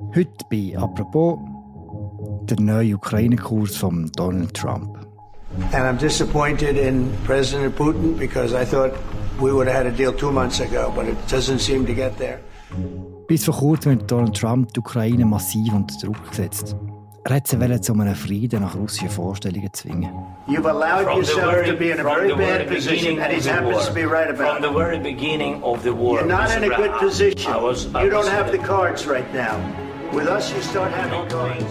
Heute bei «Apropos» der neue Ukraine-Kurs von Donald Trump. And I'm disappointed in President Putin because I thought we would have had a deal 2 months ago, but it doesn't seem to get there. Bis vor kurzem hat Donald Trump die Ukraine massiv unter Druck gesetzt. Er wollte sie zu einem Frieden nach russischen Vorstellungen zwingen. You've allowed yourself to be in a very bad position, and he happens to be right about it. From the very beginning of the war. You're not in a good position. You don't have the cards. cards right now. With us, you start having cards.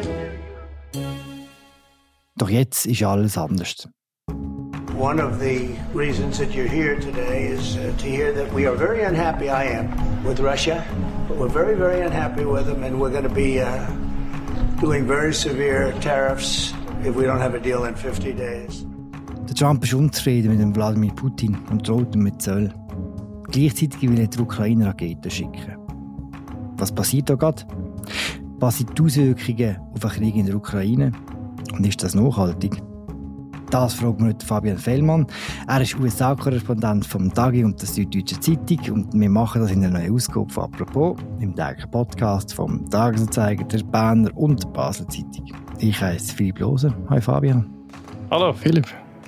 Doch jetzt ist alles anders. One of the reasons that you're here today is to hear that we are very unhappy, I am, with Russia. But we're very, very unhappy with them, and we're going to be doing very severe tariffs if we don't have a deal in 50 days. Der Trump ist unzufrieden mit dem Wladimir Putin und droht ihm mit Zöll. Gleichzeitig will er die Ukraine Raketen schicken. Was passiert da gerade? Was sind die Auswirkungen auf den Krieg in der Ukraine? Und ist das nachhaltig? Das fragt mir heute Fabian Fellmann. Er ist USA-Korrespondent vom Tagi und der Süddeutschen Zeitung. Und wir machen das in einer neuen Ausgabe von «Apropos», im täglichen Podcast vom Tagesanzeiger, der Berner und der Basler Zeitung. Ich heiße Philipp Loser. Hi Fabian. Hallo Philipp.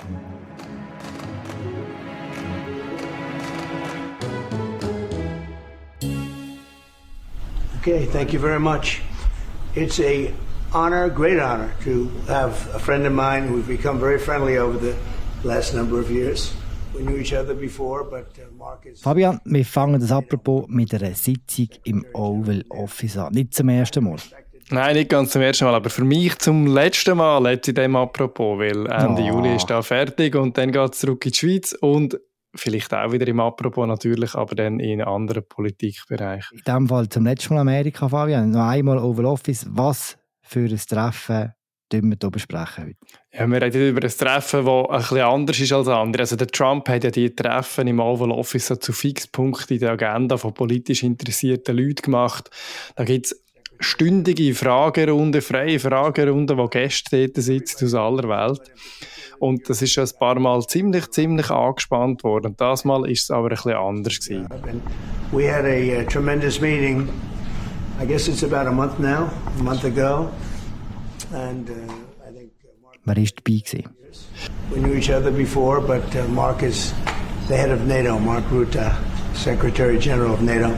Okay, thank you very much. It's a great honor to have a friend of mine who we've become very friendly over the last number of years. We knew each other before, but Mark is... Fabian, wir fangen das «Apropos» mit einer Sitzung im Oval Office an. Nicht zum ersten Mal. Nein, nicht ganz zum ersten Mal, aber für mich zum letzten Mal jetzt in dem «Apropos», weil Ende Juli ist da fertig und dann geht es zurück in die Schweiz und vielleicht auch wieder im «Apropos» natürlich, aber dann in anderen Politikbereichen. In diesem Fall zum letzten Mal Amerika, Fabian. Noch einmal Oval Office. Was für ein Treffen wir hier besprechen heute? Ja, wir reden über ein Treffen, das ein bisschen anders ist als andere. Also der Trump hat ja die Treffen im Oval Office so zu Fixpunkten in der Agenda von politisch interessierten Leuten gemacht. Da gibt es stündige Fragerunden, freie Fragerunden, wo Gäste dort sitzen aus aller Welt. Und das ist schon ein paar Mal ziemlich angespannt worden. Das Mal ist es aber ein bisschen anders gewesen. We had a tremendous meeting. I guess it's about a month ago. And I think Mark... Wer war dabei gewesen? We knew each other before, but Mark is the head of NATO, Mark Rutte, Secretary General of NATO.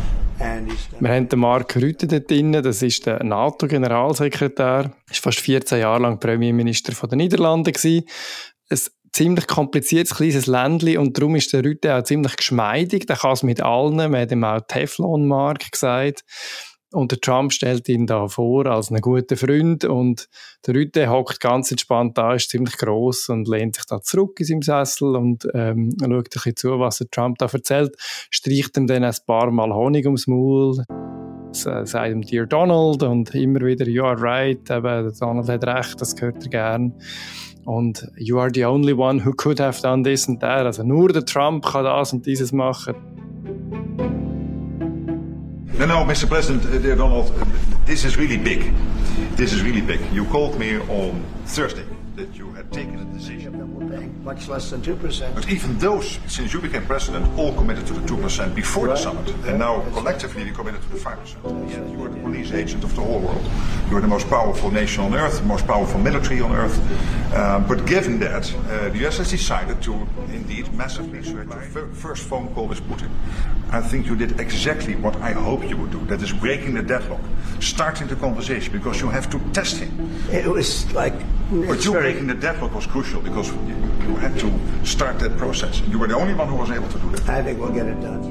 Wir haben den Mark Rutte dort drin, das ist der NATO-Generalsekretär. Er war fast 14 Jahre lang Premierminister der Niederlande gewesen. Ein ziemlich kompliziertes kleines Ländchen und darum ist der Rutte auch ziemlich geschmeidig. Der kann es mit allen, man hat ihm auch Teflon-Mark gesagt. Und der Trump stellt ihn da vor als einen guten Freund und der Rutte hockt ganz entspannt da, ist ziemlich gross und lehnt sich da zurück in seinem Sessel und schaut ein bisschen zu, was der Trump da erzählt, streicht ihm dann ein paar Mal Honig ums Maul, sagt ihm «Dear Donald» und immer wieder «You are right», eben, Donald hat recht, das hört er gern. Und «You are the only one who could have done this and that», also nur der Trump kann das und dieses machen. No, Mr. President, dear Donald, this is really big. This is really big. You called me on Thursday that you had taken a decision. We're paying much less than 2%. But even those, since you became president, all committed to the 2% before the summit. And now, collectively, we committed to the 5%. Yeah, you are the police agent of the whole world. You are the most powerful nation on earth, the most powerful military on earth. But given that, the US has decided to, indeed, massively search your first phone call with Putin. I think you did exactly what I hope you would do. That is breaking the deadlock, starting the conversation, because you have to test him. It was like... But you breaking the deadlock was crucial, because you had to start that process. You were the only one who was able to do that. I think we'll get it done.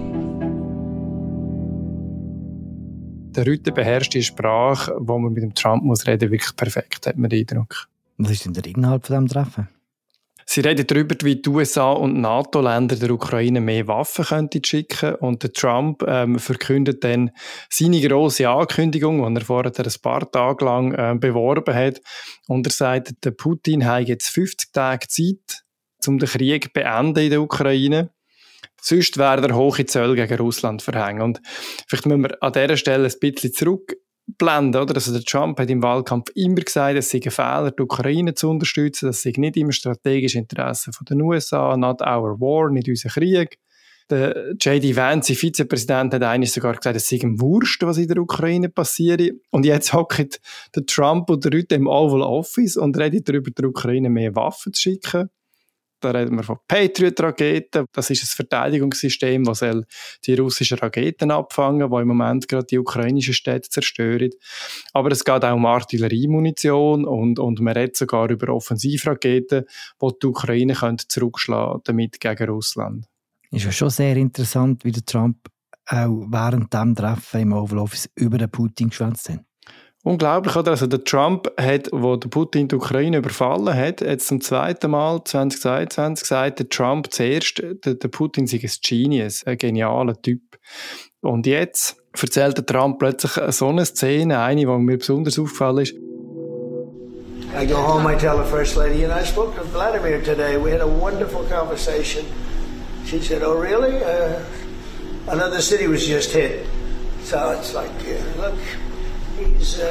Der Rutte beherrscht die Sprache, wo man mit dem Trump muss reden, wirklich perfekt, hat man den Eindruck. Was ist denn der Inhalt von diesem Treffen? Sie reden darüber, wie die USA und NATO-Länder der Ukraine mehr Waffen könnten schicken und der Trump verkündet dann seine grosse Ankündigung, die er vorher ein paar Tage lang beworben hat. Und er sagt, der Putin hat jetzt 50 Tage Zeit, um den Krieg zu beenden in der Ukraine. Sonst werde er hohe Zölle gegen Russland verhängen. Und vielleicht müssen wir an dieser Stelle ein bisschen zurückblenden, oder? Also der Trump hat im Wahlkampf immer gesagt, es sei ein Fehler, die Ukraine zu unterstützen. Das sei nicht im strategischen Interesse der USA, not our war, nicht unser Krieg. Der J.D. Vance, der Vizepräsident, hat eigentlich sogar gesagt, es sei ihm wurscht, was in der Ukraine passiert. Und jetzt hockt der Trump und der Rutte im Oval Office und redet darüber, der Ukraine mehr Waffen zu schicken. Da reden wir von Patriot-Raketen. Das ist ein Verteidigungssystem, das die russischen Raketen abfangen, die im Moment gerade die ukrainischen Städte zerstören. Aber es geht auch um Artilleriemunition und man redet sogar über Offensivraketen, die Ukraine zurückschlagen damit gegen Russland. Ist ja schon sehr interessant, wie der Trump auch während dem Treffen im Oval Office über den Putin geschwätzt hat. Unglaublich, oder? Also der Trump hat, wo der Putin die Ukraine überfallen hat, jetzt zum zweiten Mal 2022 gesagt, der Trump zuerst, der Putin sei ein Genius, ein genialer Typ. Und jetzt erzählt der Trump plötzlich so eine Szene, eine, die mir besonders aufgefallen ist. I go home, I tell the First Lady, and I spoke to Vladimir today. We had a wonderful conversation. She said, oh really? Another city was just hit. So it's like, look... He's,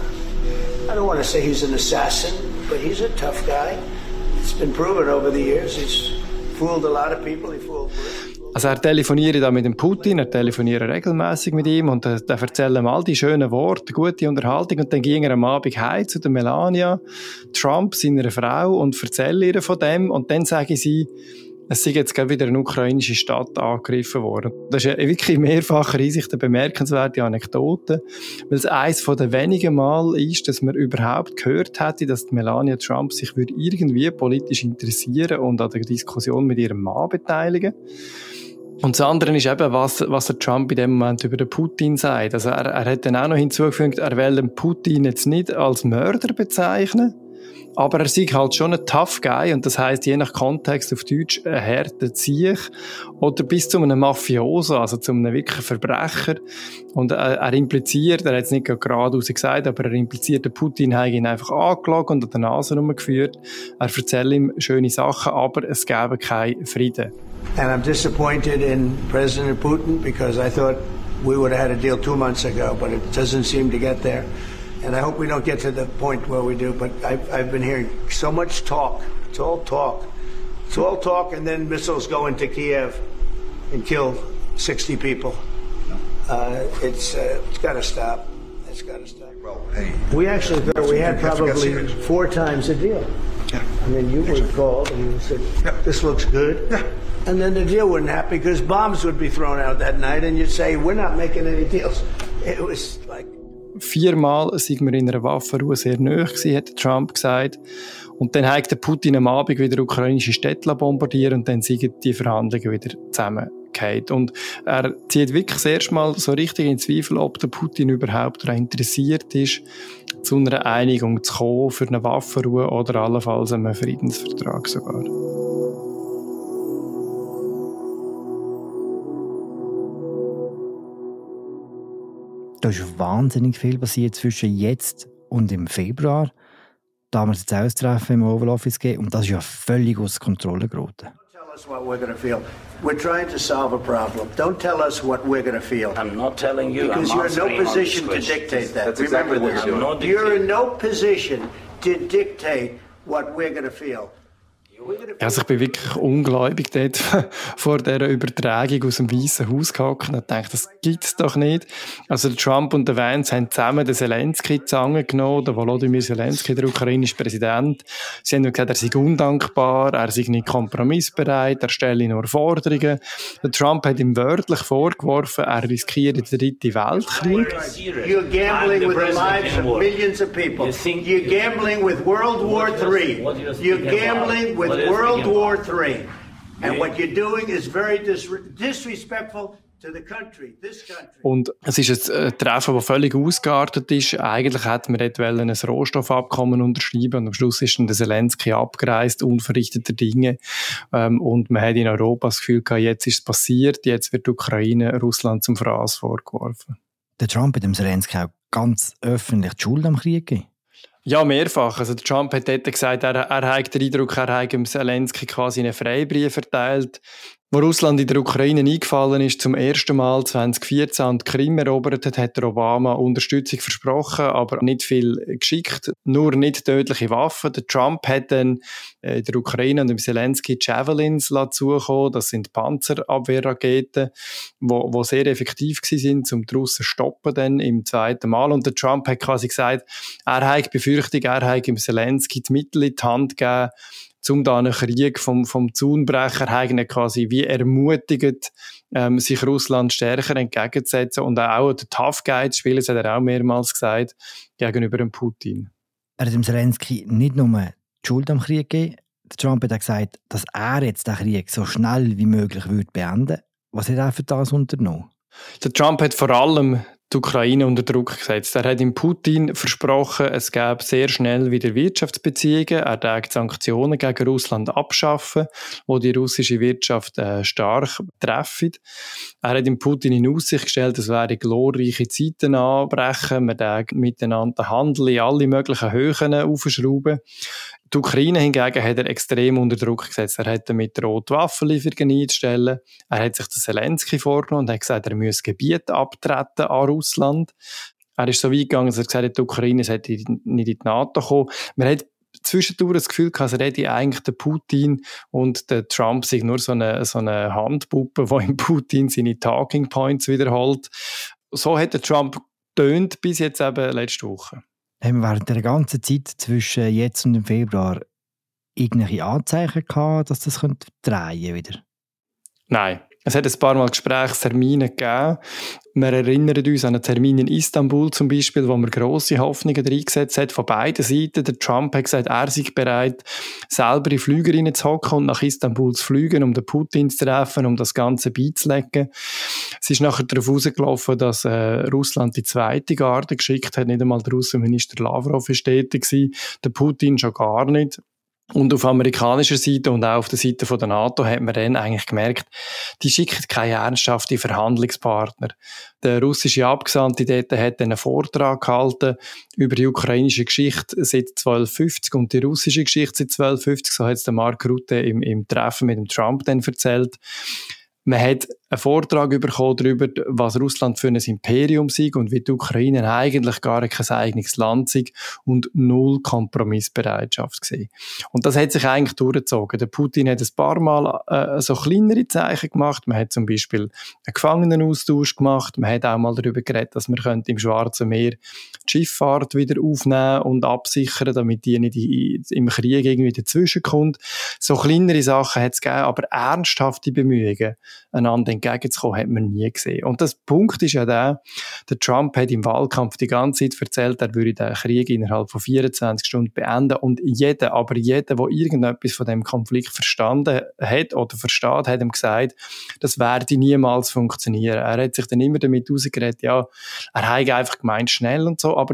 I don't want to say he's an assassin, but he's a tough guy. It's been proven over the years. He's fooled a lot of people. He fooled Britain. Also er telefoniert da mit dem Putin, er telefoniert regelmäßig mit ihm und er erzählt ihm all die schönen Worte, gute Unterhaltung und dann ging er am Abend heim zu der Melania Trump, seiner Frau, und erzählt ihr von dem und dann sagen sie, es sei jetzt gerade wieder eine ukrainische Stadt angegriffen worden. Das ist eine wirklich mehrfacher Hinsicht eine bemerkenswerte Anekdote, weil es eines von den wenigen Mal ist, dass man überhaupt gehört hätte, dass Melania Trump sich irgendwie politisch interessieren und an der Diskussion mit ihrem Mann beteiligen. Und das andere ist eben, was der Trump in dem Moment über den Putin sagt. Also er hat dann auch noch hinzugefügt, er will den Putin jetzt nicht als Mörder bezeichnen, aber er sei halt schon ein tough guy und das heisst, je nach Kontext auf Deutsch ein harter Ziech oder bis zu einem Mafioso, also zu einem wirklichen Verbrecher. Und er impliziert, er hat es nicht geradeaus gesagt, aber er impliziert, der Putin hat ihn einfach angelogen und an der Nase rumgeführt. Er erzählt ihm schöne Sachen, aber es gäbe keinen Frieden. And I'm disappointed in President Putin because I thought we would have had a deal 2 months ago, but it doesn't seem to get there. And I hope we don't get to the point where we do, but I've been hearing so much talk. It's all talk. It's all talk, and then missiles go into Kiev and kill 60 people. It's got to stop. It's got to stop. Well, hey, We actually thought we had probably 4 times a deal. Yeah. I mean, you were called and you said, this looks good. Yeah. And then the deal wouldn't happen because bombs would be thrown out that night and you'd say, we're not making any deals. It was like... 4-mal sind wir in einer Waffenruhe sehr nahe gewesen, hat Trump gesagt. Und dann hat der Putin am Abend wieder ukrainische Städte bombardiert und dann sind die Verhandlungen wieder zusammengefallen. Und er zieht wirklich das erste Mal so richtig in Zweifel, ob der Putin überhaupt daran interessiert ist, zu einer Einigung zu kommen für eine Waffenruhe oder allenfalls einen Friedensvertrag sogar. Da ist wahnsinnig viel passiert zwischen jetzt und im Februar. Da haben wir jetzt auch ein Treffen im Oval Office gegeben und das ist ja völlig aus Kontrolle geraten. Tell us what we're going to feel. We're trying to solve a problem. Don't tell us what we're going to feel. I'm not telling you. Because you're in no position to dictate that. Remember this. You're in no position to dictate what we're going to feel. Also ich bin wirklich ungläubig dort vor dieser Übertragung aus dem Weißen Haus gehockt und dachte, das gibt's doch nicht. Also der Trump und der Vance haben zusammen den Zelensky zusammengenommen, der Volodymyr Zelensky, der ukrainische Präsident. Sie haben gesagt, er sei undankbar, er sei nicht kompromissbereit, er stelle nur Forderungen. Der Trump hat ihm wörtlich vorgeworfen, er riskiere den dritten Weltkrieg. You're gambling with the lives of millions of people. You're gambling with World War III. You're gambling with World War III. And what you're doing is very disrespectful to the country, this country. Und es ist ein Treffen, das völlig ausgeartet ist. Eigentlich hätte man dort ein Rohstoffabkommen unterschreiben und am Schluss ist dann der Zelensky abgereist, unverrichteter Dinge. Und man hat in Europa das Gefühl gehabt, jetzt ist es passiert, jetzt wird die Ukraine Russland zum Fraß vorgeworfen. Der Trump hat dem Zelensky auch ganz öffentlich die Schuld am Krieg gegeben. Ja, mehrfach. Also der Trump hat dort gesagt, er hat den Eindruck, er hat dem Zelensky quasi einen Freibrief verteilt. Wo Russland in der Ukraine eingefallen ist, zum ersten Mal 2014 und die Krim erobert hat, hat der Obama Unterstützung versprochen, aber nicht viel geschickt, nur nicht tödliche Waffen. Der Trump hat dann in der Ukraine und dem Zelensky Javelins zukommen. Das sind Panzerabwehrraketen, wo sehr effektiv sind, um die Russen zu stoppen dann im zweiten Mal. Und der Trump hat quasi gesagt, er hat Befürchtung, er hat dem Zelensky die Mittel in die Hand gegeben, um da einen Krieg vom Zaunbrecher eigentlich quasi wie ermutigt, sich Russland stärker entgegenzusetzen und auch der Tough Guy zu spielen, das hat er auch mehrmals gesagt, gegenüber dem Putin. Er hat dem Zelensky nicht nur die Schuld am Krieg gegeben. Der Trump hat auch gesagt, dass er jetzt den Krieg so schnell wie möglich beenden würde. Was hat er für das unternommen? Der Trump hat vor allem die Ukraine unter Druck gesetzt. Er hat dem Putin versprochen, es gäbe sehr schnell wieder Wirtschaftsbeziehungen. Er wird Sanktionen gegen Russland abschaffen, die die russische Wirtschaft stark treffen. Er hat dem Putin in Aussicht gestellt, es werde glorreiche Zeiten anbrechen. Man wird miteinander Handel in alle möglichen Höhen aufschrauben. Die Ukraine hingegen hat er extrem unter Druck gesetzt. Er hat damit droht, Waffenlieferungen einzustellen. Er hat sich den Zelensky vorgenommen und hat gesagt, er müsse Gebiete abtreten an Russland. Er ist so weit gegangen, dass er gesagt hat, die Ukraine sollte nicht in die NATO kommen. Man hat zwischendurch das Gefühl gehabt, er hätte eigentlich der Putin und der Trump sich nur so eine Handpuppe, die im Putin seine Talking Points wiederholt. So hat der Trump getönt bis jetzt eben letzte Woche. Haben wir während der ganzen Zeit zwischen jetzt und dem Februar irgendwelche Anzeichen gehabt, dass das drehen wieder? Nein. Es hat ein paar Mal Gesprächstermine gegeben. Wir erinnern uns an einen Termin in Istanbul zum Beispiel, wo man grosse Hoffnungen reingesetzt hat von beiden Seiten. Der Trump hat gesagt, er sei bereit, selber in Flüger reinzuhocken und nach Istanbul zu fliegen, um den Putin zu treffen, um das Ganze beizulegen. Es ist nachher darauf herausgelaufen, dass Russland die zweite Garde geschickt hat. Nicht einmal der Russenminister Lavrov war dort, der Putin schon gar nicht. Und auf amerikanischer Seite und auch auf der Seite der NATO hat man dann eigentlich gemerkt, die schicken keine ernsthaften Verhandlungspartner. Der russische Abgesandte dort hat einen Vortrag gehalten über die ukrainische Geschichte seit 1250 und die russische Geschichte seit 1250. So hat es der Mark Rutte im Treffen mit dem Trump dann erzählt. Man hat einen Vortrag bekommen darüber, was Russland für ein Imperium sei und wie die Ukraine eigentlich gar kein eigenes Land sei und null Kompromissbereitschaft sei. Und das hat sich eigentlich durchgezogen. Der Putin hat ein paar Mal so kleinere Zeichen gemacht. Man hat zum Beispiel einen Gefangenenaustausch gemacht. Man hat auch mal darüber geredet, dass man im Schwarzen Meer die Schifffahrt wieder aufnehmen und absichern, damit die nicht im Krieg irgendwie dazwischenkommt. So kleinere Sachen hat es gegeben, aber ernsthafte Bemühungen, einander entgegenzukommen, hat man nie gesehen. Und das Punkt ist ja der Trump hat im Wahlkampf die ganze Zeit erzählt, er würde den Krieg innerhalb von 24 Stunden beenden und jeder, der irgendetwas von dem Konflikt verstanden hat oder versteht, hat ihm gesagt, das werde niemals funktionieren. Er hat sich dann immer damit rausgeredet, ja, er hat einfach gemeint, schnell und so, aber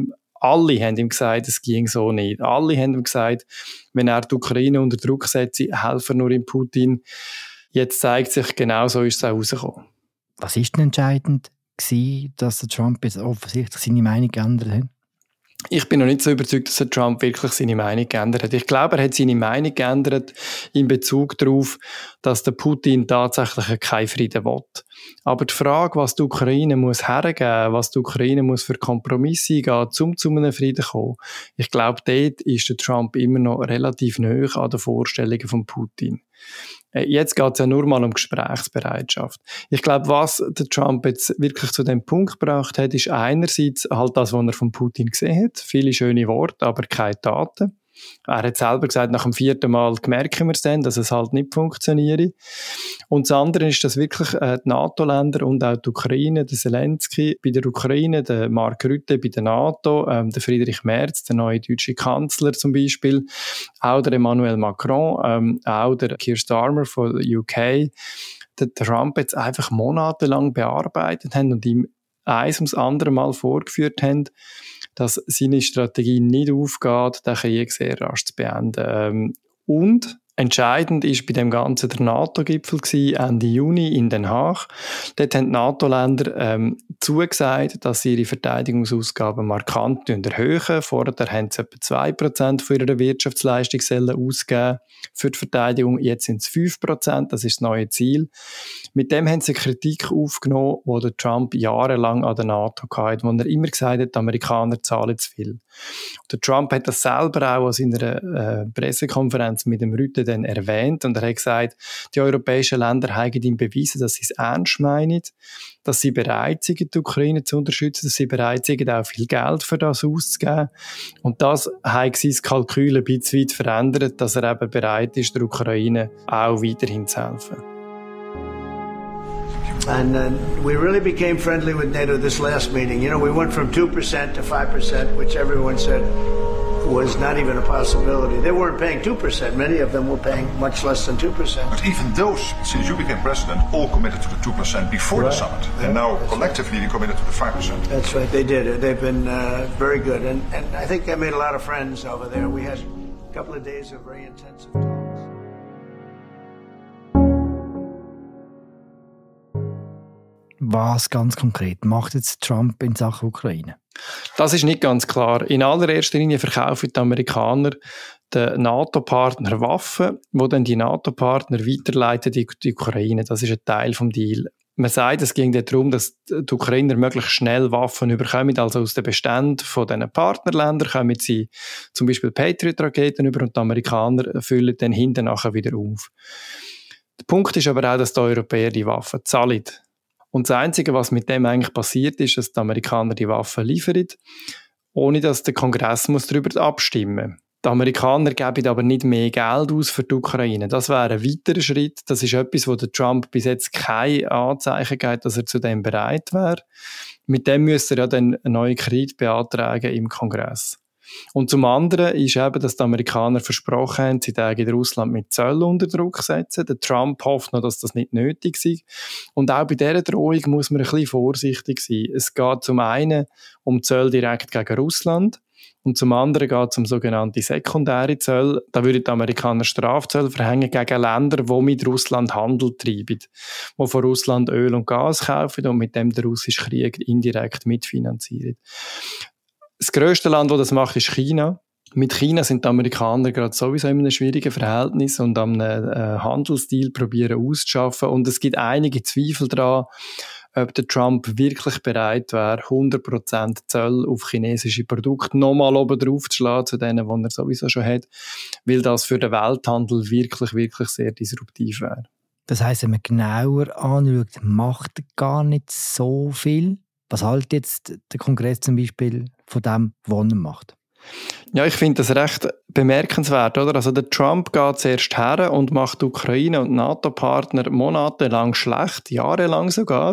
alle haben ihm gesagt, es ging so nicht. Alle haben ihm gesagt, wenn er die Ukraine unter Druck setze, helfen nur im Putin. Jetzt zeigt sich, genau so ist es auch rausgekommen. Was war denn entscheidend gewesen, dass der Trump jetzt offensichtlich seine Meinung geändert hat? Ich bin noch nicht so überzeugt, dass der Trump wirklich seine Meinung geändert hat. Ich glaube, er hat seine Meinung geändert in Bezug darauf, dass der Putin tatsächlich keinen Frieden will. Aber die Frage, was die Ukraine muss hergeben, was die Ukraine muss für Kompromisse eingehen, um zu einem Frieden zu kommen, ich glaube, dort ist der Trump immer noch relativ nahe an den Vorstellungen von Putin. Jetzt geht es ja nur mal um Gesprächsbereitschaft. Ich glaube, was der Trump jetzt wirklich zu dem Punkt gebracht hat, ist einerseits halt das, was er von Putin gesehen hat. Viele schöne Worte, aber keine Taten. Er hat selber gesagt, nach dem 4. Mal merken wir es dann, dass es halt nicht funktioniert. Und das andere ist, dass wirklich die NATO-Länder und auch die Ukraine, der Zelensky bei der Ukraine, der Mark Rutte bei der NATO, der Friedrich Merz, der neue deutsche Kanzler zum Beispiel, auch der Emmanuel Macron, auch der Keir Starmer von der UK, der Trump jetzt einfach monatelang bearbeitet haben und ihm eins ums andere Mal vorgeführt haben, dass seine Strategie nicht aufgeht, den Krieg sehr rasch zu beenden. Und Entscheidend war bei dem Ganzen der NATO-Gipfel Ende Juni in Den Haag. Dort haben die NATO-Länder zugesagt, dass sie ihre Verteidigungsausgaben markant erhöhen. Vorher haben sie etwa 2% von ihrer Wirtschaftsleistung ausgegeben für die Verteidigung. Jetzt sind es 5%, das ist das neue Ziel. Mit dem haben sie Kritik aufgenommen, die der Trump jahrelang an der NATO hatte, wo er immer gesagt hat, die Amerikaner zahlen zu viel. Der Trump hat das selber auch an seiner Pressekonferenz mit dem Rutte dann erwähnt und er hat gesagt, die europäischen Länder haben ihm bewiesen, dass sie es ernst meinen, dass sie bereit sind, die Ukraine zu unterstützen, dass sie bereit sind, auch viel Geld für das auszugeben. Und das hat sein Kalkül ein bisschen weit verändert, dass er eben bereit ist, der Ukraine auch weiterhin zu helfen. And we really became friendly with NATO this last meeting. You know, we went from 2% to 5%, which everyone said was not even a possibility. They weren't paying 2%. Many of them were paying much less than 2%. But even those, since you became president, all committed to the 2% before the summit. And now, collectively, we committed to the 5%. That's right. They did. They've been very good. And I think I made a lot of friends over there. We had a couple of days of very intensive talks. Was ganz konkret macht jetzt Trump in Sachen Ukraine? Das ist nicht ganz klar. In allererster Linie verkaufen die Amerikaner den NATO-Partner Waffen, die dann die NATO-Partner weiterleiten in die Ukraine. Das ist ein Teil des Deals. Man sagt, es ging darum, dass die Ukrainer möglichst schnell Waffen bekommen, also aus den Beständen von diesen Partnerländern kommen sie zum Beispiel Patriot-Raketen über und die Amerikaner füllen dann hinten nachher wieder auf. Der Punkt ist aber auch, dass die Europäer die Waffen zahlen. Und das Einzige, was mit dem eigentlich passiert ist, dass die Amerikaner die Waffen liefern, ohne dass der Kongress darüber abstimmen muss. Die Amerikaner geben aber nicht mehr Geld aus für die Ukraine. Das wäre ein weiterer Schritt. Das ist etwas, wo der Trump bis jetzt keine Anzeichen gibt, dass er zu dem bereit wäre. Mit dem müsste er ja dann einen neuen Kredit beantragen im Kongress. Und zum anderen ist eben, dass die Amerikaner versprochen haben, sie würden Russland mit Zöllen unter Druck setzen. Der Trump hofft noch, dass das nicht nötig ist. Und auch bei dieser Drohung muss man ein bisschen vorsichtig sein. Es geht zum einen um Zölle direkt gegen Russland und zum anderen geht es um sogenannte sekundäre Zölle. Da würden die Amerikaner Strafzölle verhängen gegen Länder, die mit Russland Handel treiben, die von Russland Öl und Gas kaufen und mit dem den russischen Krieg indirekt mitfinanzieren. Das grösste Land, das das macht, ist China. Mit China sind die Amerikaner gerade sowieso in einem schwierigen Verhältnis und am Handelsdeal probieren auszuschaffen. Und es gibt einige Zweifel daran, ob der Trump wirklich bereit wäre, 100% Zölle auf chinesische Produkte nochmal oben drauf zu schlagen, zu denen, die er sowieso schon hat, weil das für den Welthandel wirklich, wirklich sehr disruptiv wäre. Das heisst, wenn man genauer anschaut, macht er gar nicht so viel. Was hält jetzt der Kongress zum Beispiel von dem, was er macht? Ja, ich finde das recht bemerkenswert, oder? Also der Trump geht zuerst her und macht die Ukraine und NATO-Partner monatelang schlecht, jahrelang sogar.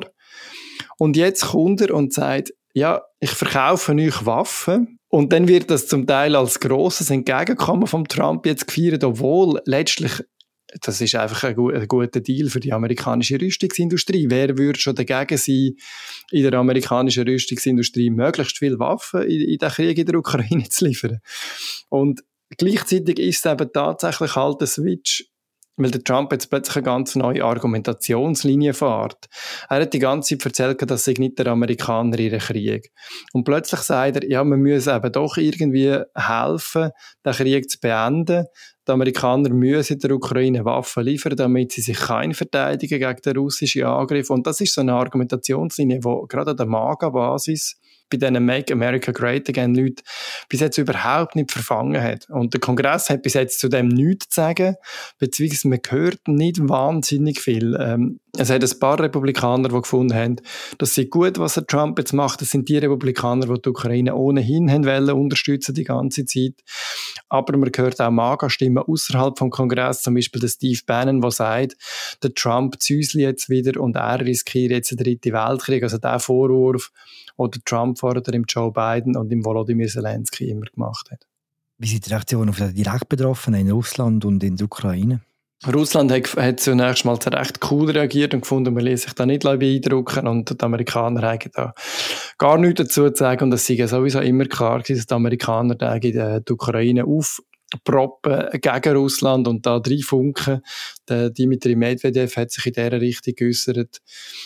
Und jetzt kommt er und sagt, ja, ich verkaufe euch Waffen. Und dann wird das zum Teil als grosses Entgegenkommen vom Trump jetzt gefeiert, obwohl letztlich das ist einfach ein guter Deal für die amerikanische Rüstungsindustrie. Wer würde schon dagegen sein, in der amerikanischen Rüstungsindustrie möglichst viele Waffen in den Krieg in der Ukraine zu liefern? Und gleichzeitig ist es eben tatsächlich halt ein Switch, weil der Trump jetzt plötzlich eine ganz neue Argumentationslinie fährt. Er hat die ganze Zeit erzählt, dass es nicht der Amerikaner ihren Krieg. Und plötzlich sagt er, ja, man muss eben doch irgendwie helfen, den Krieg zu beenden. Die Amerikaner müssen der Ukraine Waffen liefern, damit sie sich verteidigen gegen den russischen Angriff. Und das ist so eine Argumentationslinie, die gerade an der MAGA-Basis bei diesen Make America Great Again Leuten bis jetzt überhaupt nicht verfangen hat. Und der Kongress hat bis jetzt zu dem nichts zu sagen, beziehungsweise man hört nicht wahnsinnig viel. Es hat ein paar Republikaner, die gefunden haben, das sei gut, was der Trump jetzt macht. Das sind die Republikaner, die die Ukraine ohnehin wollen unterstützen die ganze Zeit. Aber man hört auch MAGA-Stimmen außerhalb vom Kongress, zum Beispiel der Steve Bannon, der sagt, der Trump züsli jetzt wieder und er riskiert jetzt den dritten Weltkrieg. Also der Vorwurf, den der Trump vorher im Joe Biden und im Volodymyr Zelensky immer gemacht hat. Wie sind die Reaktionen auf die direkt Betroffenen in Russland und in der Ukraine? Russland hat zunächst mal recht cool reagiert und gefunden, man lässt sich da nicht beeindrucken und die Amerikaner haben da gar nichts dazu zu sagen und es sei sowieso immer klar gewesen, dass die Amerikaner die Ukraine proppen gegen Russland und da reinfunken. Der Dmitri Medvedev hat sich in dieser Richtung geäussert.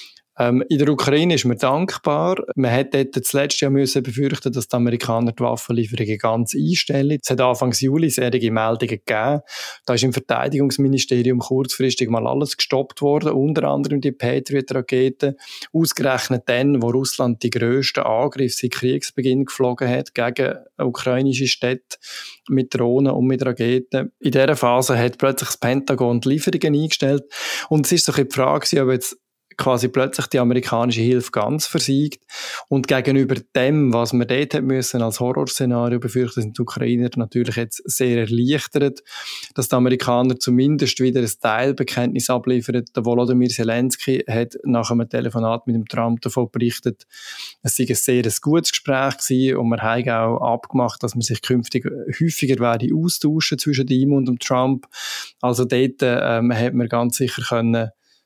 In der Ukraine ist man dankbar. Man hat dort das letzte Jahr müssen befürchten, dass die Amerikaner die Waffenlieferungen ganz einstellen. Es hat Anfang Juli solche Meldungen gegeben. Da ist im Verteidigungsministerium kurzfristig mal alles gestoppt worden, unter anderem die Patriot-Raketen. Ausgerechnet dann, wo Russland die grössten Angriffe seit Kriegsbeginn geflogen hat gegen ukrainische Städte mit Drohnen und mit Raketen. In dieser Phase hat plötzlich das Pentagon die Lieferungen eingestellt. Und es ist so die Frage, ob jetzt quasi plötzlich die amerikanische Hilfe ganz versiegt. Und gegenüber dem, was wir dort müssen als Horrorszenario befürchten, sind die Ukrainer natürlich jetzt sehr erleichtert, dass die Amerikaner zumindest wieder ein Teilbekenntnis abliefern. Der Volodymyr Zelensky hat nach einem Telefonat mit dem Trump davon berichtet, es sei ein sehr gutes Gespräch gewesen und man hat auch abgemacht, dass man sich künftig häufiger werde austauschen zwischen ihm und dem Trump. Also dort hat man ganz sicher können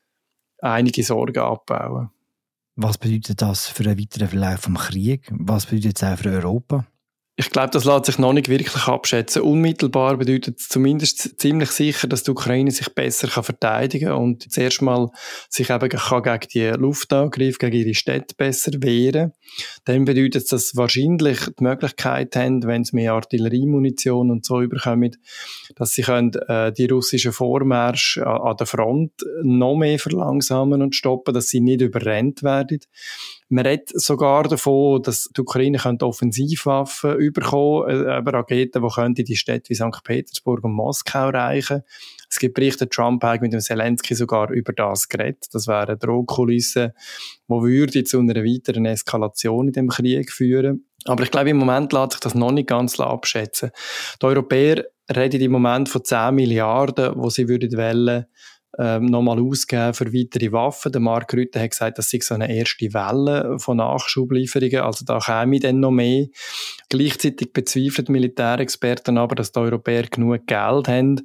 einige Sorgen abbauen. Was bedeutet das für einen weiteren Verlauf des Krieges? Was bedeutet es auch für Europa? Ich glaube, das lässt sich noch nicht wirklich abschätzen. Unmittelbar bedeutet es zumindest ziemlich sicher, dass die Ukraine sich besser verteidigen kann und zuerst mal sich eben gegen die Luftangriffe, gegen ihre Städte besser wehren. Dann bedeutet es, dass sie wahrscheinlich die Möglichkeit haben, wenn sie mehr Artilleriemunition und so überkommen, dass sie können, die russischen Vormärsche an der Front noch mehr verlangsamen und stoppen, dass sie nicht überrennt werden. Man redet sogar davon, dass die Ukraine Offensivwaffen bekommen, Raketen, die die Städte wie St. Petersburg und Moskau erreichen. Es gibt Berichte, Trump hat mit dem Zelensky sogar über das geredet. Das wäre eine Drohkulisse, die würde zu einer weiteren Eskalation in dem Krieg führen. Aber ich glaube, im Moment lässt sich das noch nicht ganz abschätzen. Die Europäer reden im Moment von 10 Milliarden, die sie wollen, nochmal ausgeben für weitere Waffen. Der Mark Rutte hat gesagt, das sei so eine erste Welle von Nachschublieferungen, also da käme dann noch mehr. Gleichzeitig bezweifeln Militärexperten aber, dass die Europäer genug Geld haben,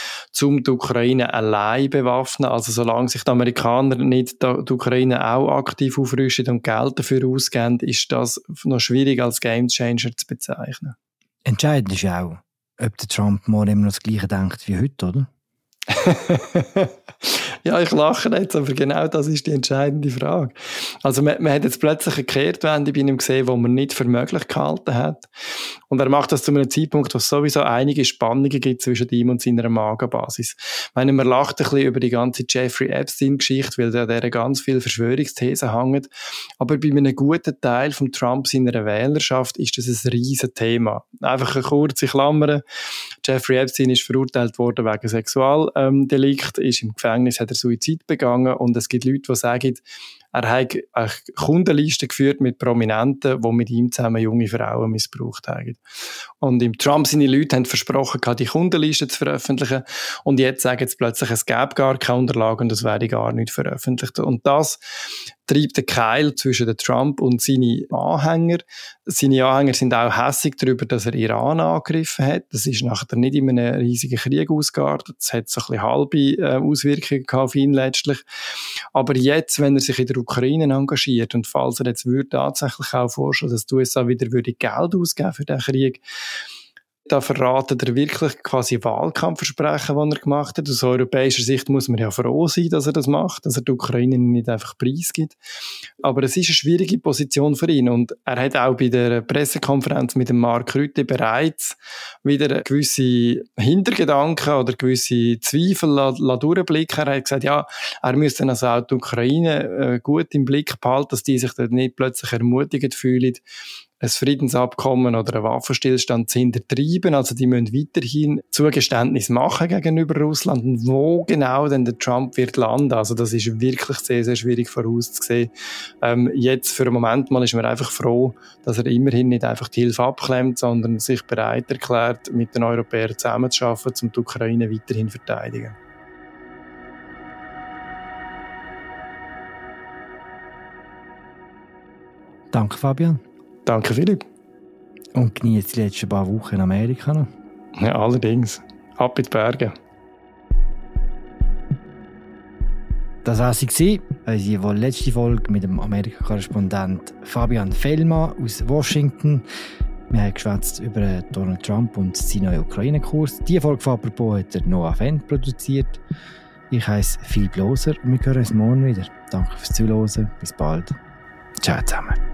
um die Ukraine allein bewaffnen. Also solange sich die Amerikaner nicht die Ukraine auch aktiv aufrüsten und Geld dafür ausgeben, ist das noch schwierig als Gamechanger zu bezeichnen. Entscheidend ist auch, ob der Trump morgen immer noch das Gleiche denkt wie heute, oder? Ja, ich lache jetzt, aber genau das ist die entscheidende Frage. Also man hat jetzt plötzlich eine Kehrtwende bei ihm gesehen, die man nicht für möglich gehalten hat. Und er macht das zu einem Zeitpunkt, wo es sowieso einige Spannungen gibt zwischen ihm und seiner Magenbasis. Ich meine, man lacht ein bisschen über die ganze Jeffrey Epstein-Geschichte, weil da ganz viele Verschwörungsthesen hängen. Aber bei einem guten Teil von Trump seiner Wählerschaft ist das ein riesen Thema. Einfach eine kurze Klammer. Jeffrey Epstein ist verurteilt worden wegen Sexualdelikt, ist im Gefängnis, hat er Suizid begangen und es gibt Leute, die sagen, er hat eine Kundenliste geführt mit Prominenten, die mit ihm zusammen junge Frauen missbraucht haben. Und im Trump seine Leute haben versprochen, die Kundenliste zu veröffentlichen und jetzt sagen sie plötzlich, es gäbe gar keine Unterlagen und es werde gar nicht veröffentlicht. Und das treibt den Keil zwischen den Trump und seine Anhänger. Seine Anhänger sind auch hässig darüber, dass er Iran angegriffen hat. Das ist nachher nicht in einem riesigen Krieg ausgeartet. Das hat so ein bisschen halbe Auswirkungen auf ihn letztlich. Aber jetzt, wenn er sich in der Ukraine engagiert und falls er jetzt tatsächlich auch vorstellen, dass die USA wieder Geld ausgeben für den Krieg, da verratet er wirklich quasi Wahlkampfversprechen, die er gemacht hat. Aus europäischer Sicht muss man ja froh sein, dass er das macht, dass er die Ukraine nicht einfach preisgibt. Aber es ist eine schwierige Position für ihn. Und er hat auch bei der Pressekonferenz mit dem Mark Rutte bereits wieder gewisse Hintergedanken oder gewisse Zweifel durchblicken. Er hat gesagt, ja, er müsste also auch die Ukraine gut im Blick behalten, dass die sich dort nicht plötzlich ermutigt fühlen, ein Friedensabkommen oder einen Waffenstillstand zu hintertreiben. Also die müssen weiterhin Zugeständnis machen gegenüber Russland. Und wo genau denn der Trump wird landen, also das ist wirklich sehr, sehr schwierig vorauszusehen. Jetzt für einen Moment mal ist man einfach froh, dass er immerhin nicht einfach die Hilfe abklemmt, sondern sich bereit erklärt, mit den Europäern zusammenzuarbeiten, um die Ukraine weiterhin zu verteidigen. Danke, Fabian. Danke, Philipp. Und genießt die letzten paar Wochen in Amerika noch. Ja, allerdings. Ab in die Berge. Das war sie, unsere letzte Folge mit dem Amerika-Korrespondent Fabian Fellmann aus Washington. Wir haben geschwätzt über Donald Trump und seinen neuen Ukraine-Kurs. Diese Folge von «Apropos» hat der Noah Fendt produziert. Ich heiße Philipp Loser und wir hören uns morgen wieder. Danke fürs Zuhören. Bis bald. Ciao zusammen.